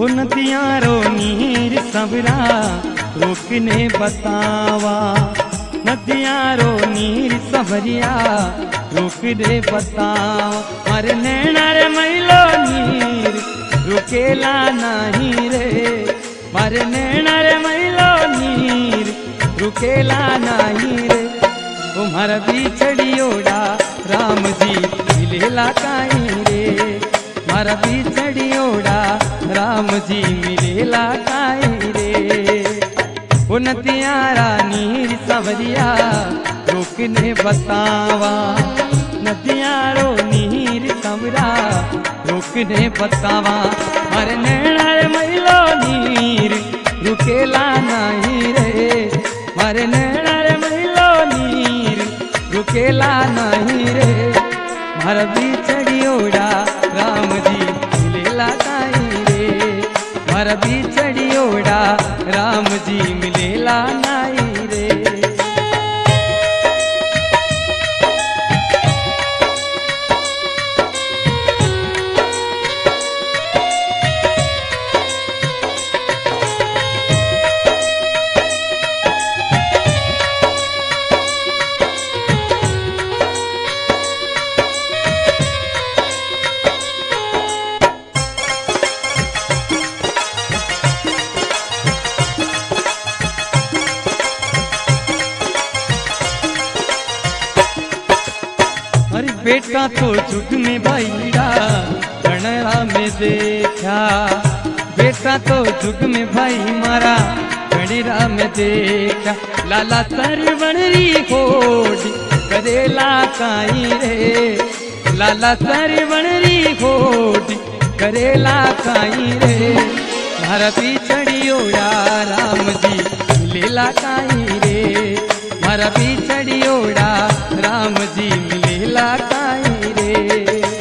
वो नदियारो नीर सबरा रोकने बतावा, नदियारो नीर सबरिया रोकने बतावा। मारे नैना रे मैलो नीर रुकेला नहीं रे, मारे नैना रे मैलो नीर रुकेला नहीं रे। तुम्हारा बिछड़ियोड़ा राम जी मिलेला काई रे, मारा बिछड़ियोड़ा राम जी मिलेला काई रे। वो नदियारा नीर सवरिया रोकने बतावा, नदियारो नीर सवरा रोकने बतावा। मारे नैना रे मैलो नीर रुकेला नहीं रे, मारे नैना रे मैलो नीर रुकेला नहीं रे। मारा बिछड़ियोड़ा राम जी मिलेला काई रे, मारा बिछड़ियोड़ा राम जी मिलेला नहीं रे। अरे बेटा तो जुग में भाईड़ा गणरा में देखा, बेटा तो जुग में भाई मारा गणरा में देखा। लाला सर बनरी होड़ी करेला काई रे, लाला सर बनरी होड़ी करेला काई रे। मारा बिछड़ियोड़ा राम जी मिलेला काई रे, मारा बिछड़ियोड़ा राम जी मिलेला काई रे।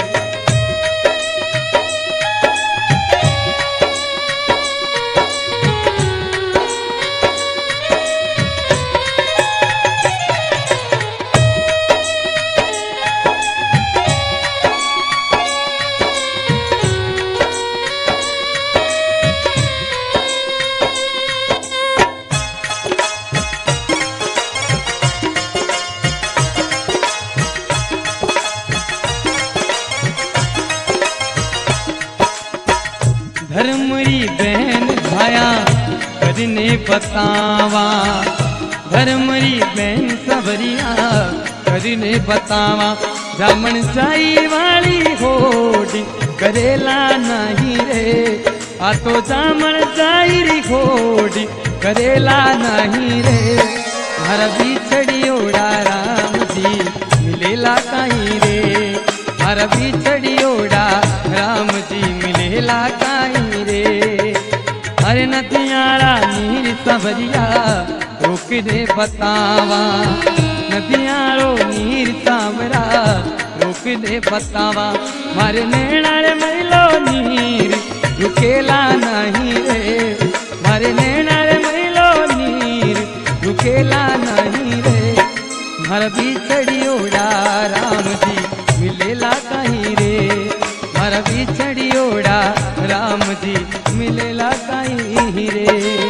धर्मरी बहन भाया करने बतावा, धर्मरी बहन सबरिया करने बतावा। जामन साई वाली होड़ी करेला नहीं रे, आ तो जामन साई होड़ी करेला नहीं रे। हर बिछड़ियोड़ा राम जी मिलेला काई रे, हर बिछड़ियोड़ा राम जी मिलेला काई रे। अरे नदियारा नीर सबरिया रोकने बतावा, नदियारो नीर सावरा रोकने बतावा। मारे नैना रे मैलो नीर रुकेला नहीं रे, मारे नैना रे मैलो नीर रुकेला नहीं रे। हर बिछड़ियोड़ा राम जी मिलेला काई रे, हर बिछड़ियोड़ा राम जी मिलेला काई रे।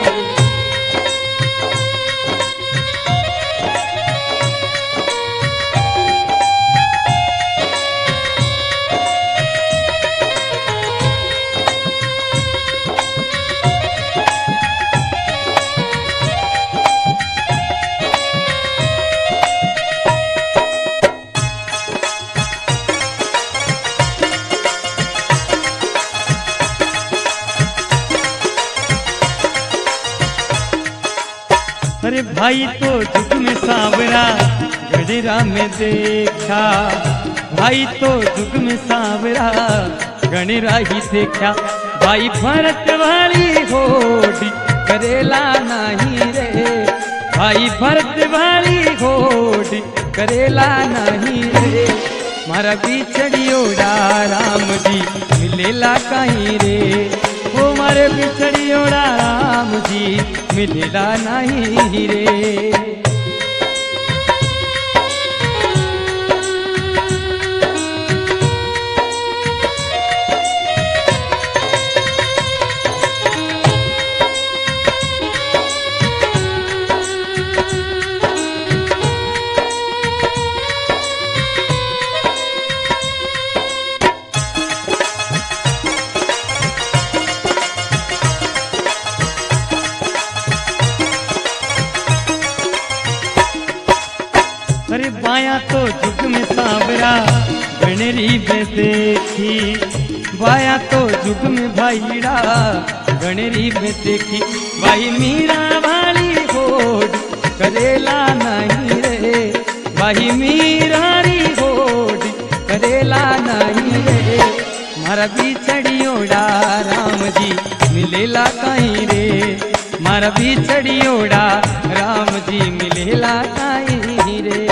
अरे भाई तो जुग में सावरा गणरा में देखा, भाई तो जुग में सावरा गणरा ही देखा। भाई भरत वाली होड़ी करेला नहीं रे, भाई भरत वाली होड़ी करेला नहीं रे। मारा बिछड़ियोड़ा राम जी मिलेला काई रे, वो मारे बिछड़ियोड़ा राम जी मिलेला नहीं रे। गणरी में देखी बाया तो जुग में भाईड़ा गणरी में देखी भाई मीरा वाली होड़ करेला नहीं रे भाई मीरारी होड़ करेला नहीं रे मारा बिछड़ियोड़ा राम जी मिलेला कहीं रे मारा बिछड़ियोड़ा राम जी मिलेला कहीं रे।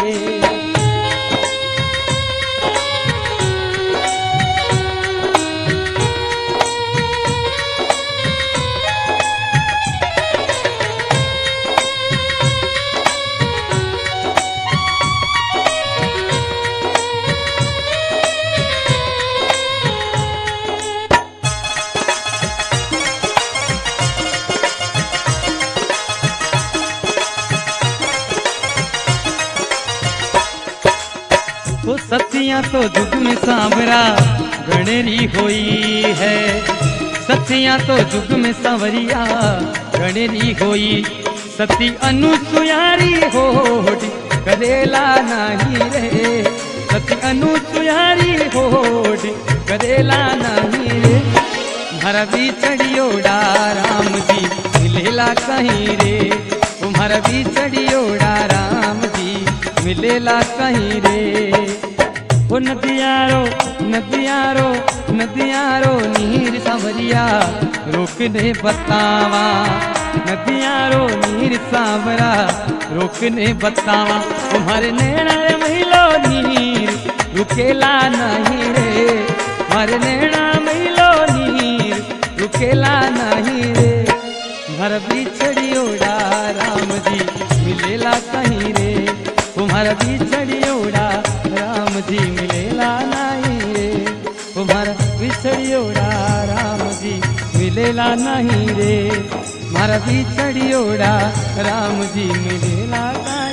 तो सतियां तो जुग में सांवरा गणेरी होई है सतियां तो जुग में सांवरिया गणेरी होई सती अनुसुयारी होड़ी करेला नहीं रे सती अनुसुयारी होड़ी करेला नहीं रे मारा बिछड़ियोड़ा राम जी मिलेला कहीं रे तुम्हारा बिछड़ियोड़ा राम जी मिलेला कहीं रे। ओ नदियारो नदियारो नदियारो नीर सांवरिया रोकने बतावा नदियारो नीर सांवरा रोकने बतावा तुम्हारे नैना महिलो नीर रुकेला नहीं रे हमारे नैना महिलो नीर रुकेला नहीं रे तुम्हारा बिछड़ियोड़ा राम जी मिलेला कहीं रे तुम्हारा बिछड़ियोड़ा राम जी मिलेला नहीं रे तुम्हारा बिछड़ियोड़ा राम जी मिलेला नहीं रे मारा बिछड़ियोड़ा राम जी मिलेला नहीं।